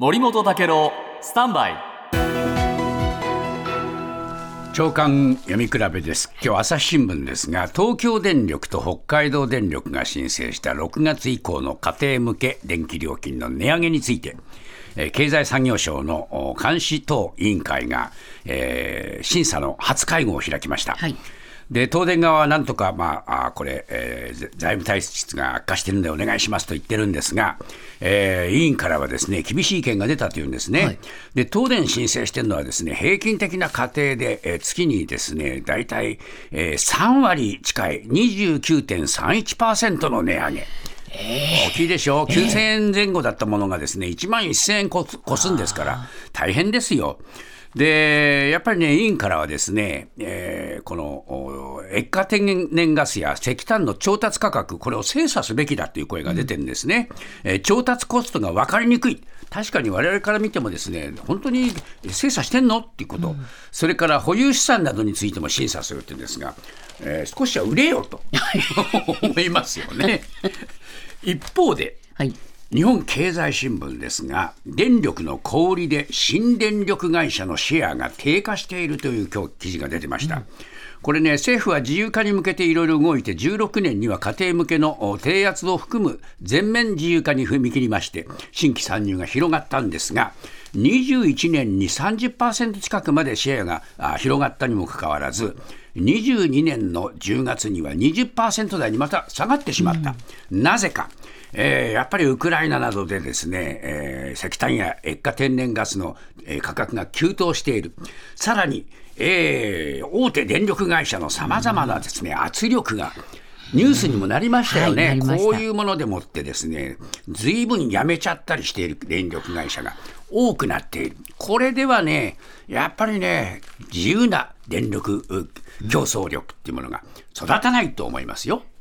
森本武郎スタンバイ朝刊読み比べです。今日朝日新聞ですが、東京電力と北海道電力が申請した6月以降の家庭向け電気料金の値上げについて、経済産業省の監視等委員会が、審査の初会合を開きました。で東電側はなんとか、これ、財務体質が悪化しているのでお願いしますと言ってるんですが、委員からはですね厳しい意見が出たというんですね。で東電申請しているのはですね平均的な家庭で、月にですねだいたい3割近い 29.31% の値上げ。大きいでしょ。9000円前後だったものがですね1万1000円越すんですから大変ですよ。でやっぱりね委員からはですね、この液化天然ガスや石炭の調達価格これを精査すべきだという声が出てるんですね。調達コストが分かりにくい。確かに我々から見てもですね本当に精査してんのっていうこと、それから保有資産などについても審査するっていうんですが、少しは売れよと思いますよね。一方で、日本経済新聞ですが、電力の小売りで新電力会社のシェアが低下しているという今日記事が出てました。これね政府は自由化に向けていろいろ動いて16年には家庭向けの低圧を含む全面自由化に踏み切りまして新規参入が広がったんですが、21年に 30% 近くまでシェアが広がったにもかかわらず22年の10月には 20% 台にまた下がってしまった。なぜか。やっぱりウクライナなどでですね、石炭や液化天然ガスの、価格が急騰している。さらに、大手電力会社のさまざまなですね、圧力がニュースにもなりましたよね。こういうものでもってですね随分やめちゃったりしている電力会社が多くなっている。これではねやっぱりね自由な電力競争力っていうものが育たないと思いますよ。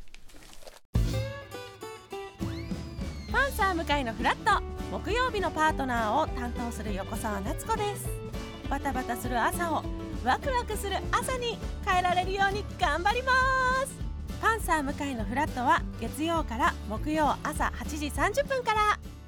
パンサー向井のフラット、木曜日のパートナーを担当する横澤夏子です。バタバタする朝をワクワクする朝に変えられるように頑張ります。パンサー向井のフラットは月曜から木曜朝8時30分から。